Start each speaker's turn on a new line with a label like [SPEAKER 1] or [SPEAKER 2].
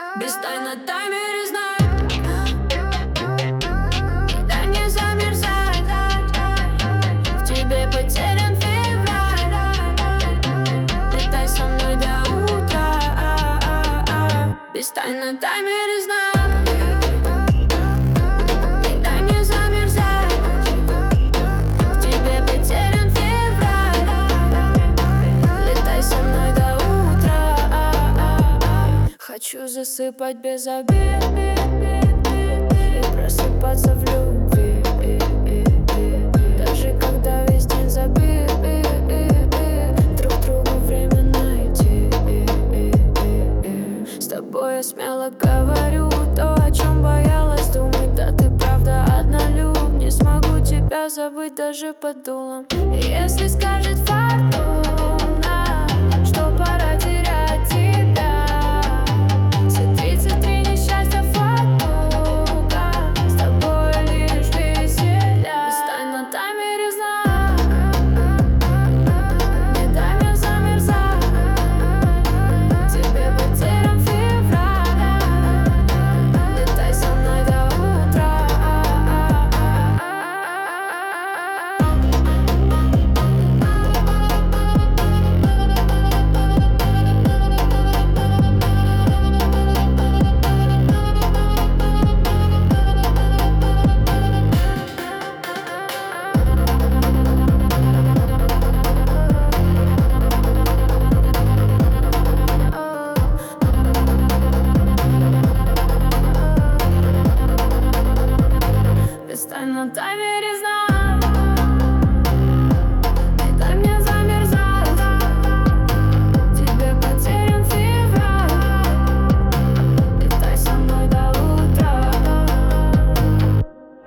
[SPEAKER 1] Без тай на таймере знаю, дай мне замерзать. В тебе потерян февраль. Летай со мной до утра. Без тай на таймере знаю, дай мне замерзать. В тебе потерян февраль. Летай со мной до утра. Хочу засыпать без обид и просыпаться в любви, даже когда весь день забит. Друг другу время найти. С тобой я смело говорю то, о чем боялась думать. Да ты правда однолюб, не смогу тебя забыть даже под дулом. И если скажет